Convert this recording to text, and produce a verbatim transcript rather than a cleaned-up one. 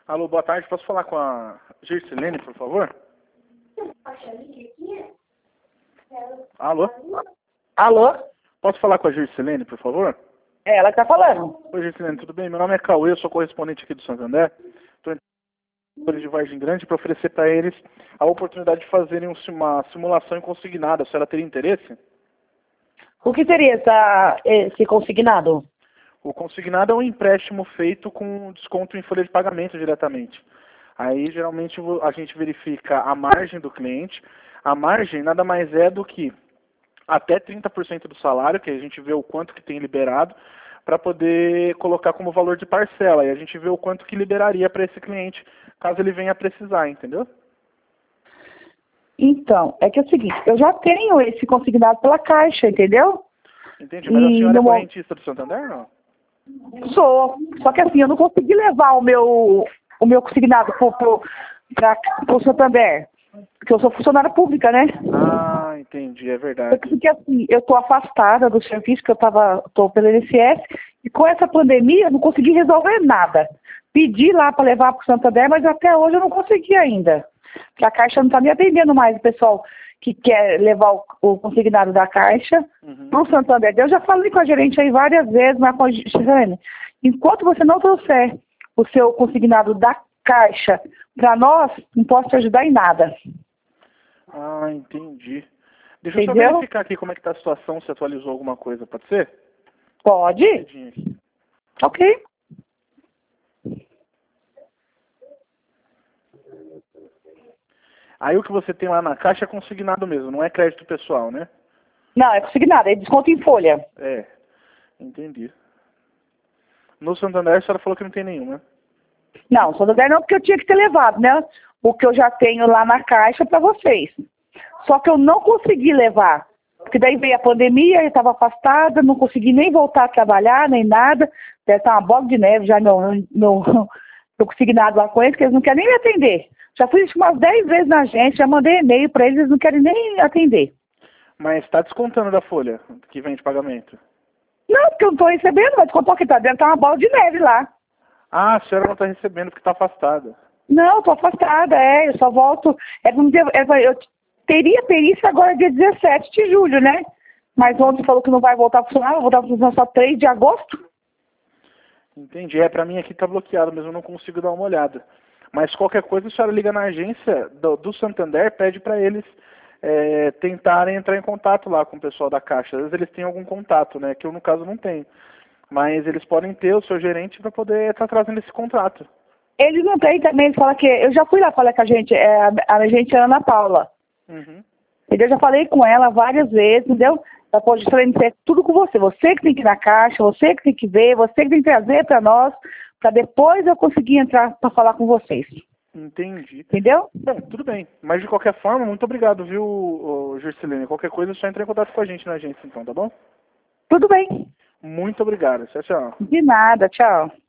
Alô, boa tarde. Posso falar com a Gersilene, por favor? Alô? Alô? Posso falar com a Gersilene, por favor? É ela que tá falando. Oi, Gersilene, tudo bem? Meu nome é Cauê, eu sou correspondente aqui do Santander. Estou em de Vargem Grande para oferecer para eles a oportunidade de fazerem uma simulação em consignado. A senhora teria interesse? O que seria essa, esse consignado? O consignado é um empréstimo feito com desconto em folha de pagamento diretamente. Aí, geralmente, a gente verifica a margem do cliente. A margem nada mais é do que até trinta por cento do salário, que a gente vê o quanto que tem liberado, para poder colocar como valor de parcela. E a gente vê o quanto que liberaria para esse cliente, caso ele venha a precisar, entendeu? Então, é que é o seguinte, eu já tenho esse consignado pela Caixa, entendeu? Entendi, mas a E senhora é no... correntista do Santander, não? Sou. Só que assim, eu não consegui levar o meu, o meu consignado para o Santander. Porque eu sou funcionária pública, né? Ah, entendi, é verdade. Porque assim, eu estou afastada do serviço que eu estava, estou pelo I N S S, e com essa pandemia eu não consegui resolver nada. Pedi lá para levar para o Santander, mas até hoje eu não consegui ainda. Porque a Caixa não está me atendendo mais, o pessoal que quer levar o, o consignado da Caixa Uhum. para o Santander. Eu já falei com a gerente aí várias vezes, mas com a Gisele, enquanto você não trouxer o seu consignado da Caixa para nós, não posso te ajudar em nada. Ah, entendi. Deixa eu Entendeu? só verificar aqui como é que tá a situação, se atualizou alguma coisa, pode ser? Pode? Rapidinho aqui. Ok. Aí o que você tem lá na caixa é consignado mesmo, não é crédito pessoal, né? Não, é consignado, é desconto em folha. É, entendi. No Santander a senhora falou que não tem nenhum, né? Não, Santander não, porque eu tinha que ter levado, né? O que eu já tenho lá na Caixa para vocês. Só que eu não consegui levar. Porque daí veio a pandemia, eu estava afastada, não consegui nem voltar a trabalhar, nem nada. Deve estar uma bola de neve já no, no, no consignado lá com eles, que eles não querem nem me atender. Já fui umas dez vezes na agência, já mandei e-mail para eles, eles não querem nem atender. Mas está descontando da folha que vem de pagamento. Não, porque eu não estou recebendo, mas contou que tá dentro, tá uma bola de neve lá. Ah, a senhora não está recebendo porque está afastada. Não, estou afastada, é, eu só volto. É, vamos dizer, é, eu teria perícia agora dia dezessete de julho, né? Mas ontem falou que não vai voltar a funcionar, vai voltar a funcionar só três de agosto. Entendi. É, pra mim aqui tá bloqueado, mas eu não consigo dar uma olhada. Mas qualquer coisa, a senhora liga na agência do, do Santander, pede para eles é, tentarem entrar em contato lá com o pessoal da Caixa. Às vezes eles têm algum contato, né? Que eu, no caso, não tenho. Mas eles podem ter o seu gerente para poder estar trazendo esse contrato. Eles não têm também, eles falam que... Eu já fui lá falar com a gente, é, a, a gente é Ana Paula. Uhum. Entendeu? Eu já falei com ela várias vezes, entendeu? Ela pode esclarecer tudo com você. Você que tem que ir na Caixa, você que tem que ver, você que tem que trazer para nós, para depois eu conseguir entrar para falar com vocês. Entendi. Entendeu? Bom, tudo bem. Mas de qualquer forma, muito obrigado, viu, Gersilene? Qualquer coisa, é só entrar em contato com a gente na agência, então, tá bom? Tudo bem. Muito obrigado. Tchau, tchau. De nada, tchau.